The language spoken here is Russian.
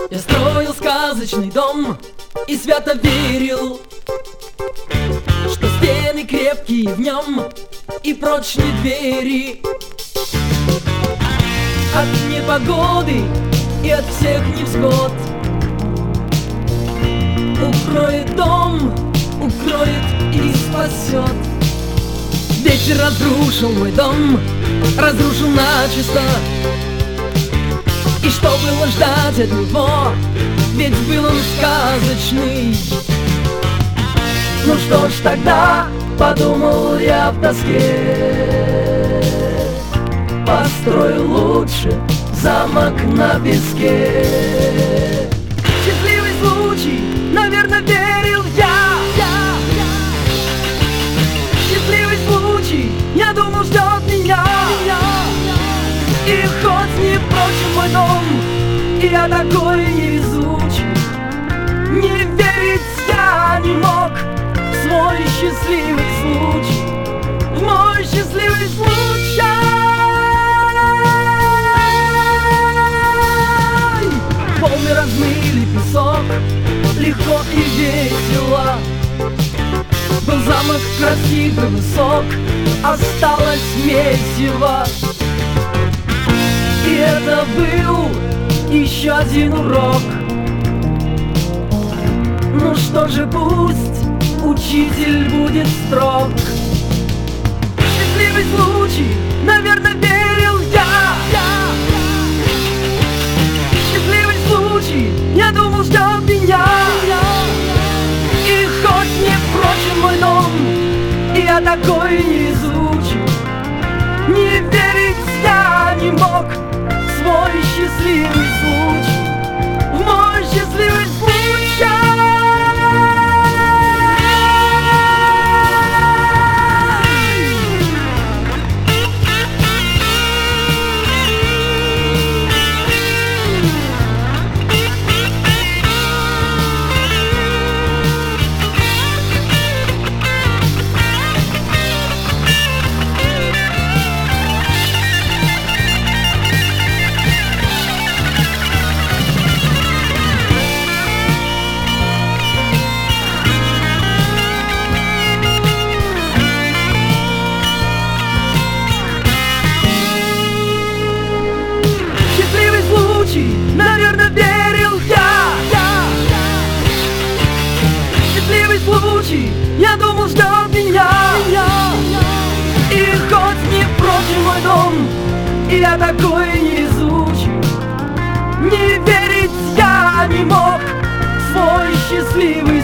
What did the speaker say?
Я строил сказочный дом и свято верил, что стены крепкие в нем и прочные двери. От непогоды и от всех невзгод укроет дом, укроет и спасет. Ветер разрушил мой дом, разрушил начисто. И что было ждать от него, ведь был он сказочный. Ну что ж тогда, подумал я в тоске, построю лучше замок на песке. Счастливый случай, наверное, верил я. Счастливый случай, я думал, ждет меня. И хоть не прочен мой дом, и я такой невезучий, не верить я не мог в свой счастливый случай, в мой счастливый случай. Волны размыли песок, легко и весело. Был замок красивый, высок, осталось месиво. И это был еще один урок. Ну что же, пусть учитель будет строг. Счастливый случай, наверное, верил я. Счастливый случай, я думал, ждет меня. И хоть не прочен мой дом, и я такой невезучий, не верить я не мог в свой счастливый случай, в мой счастливый случай. Наверное, верил я. Счастливый случай, я думал, ждет меня. И хоть не прочен мой дом, и я такой невезучий, не верить я не мог в свой счастливый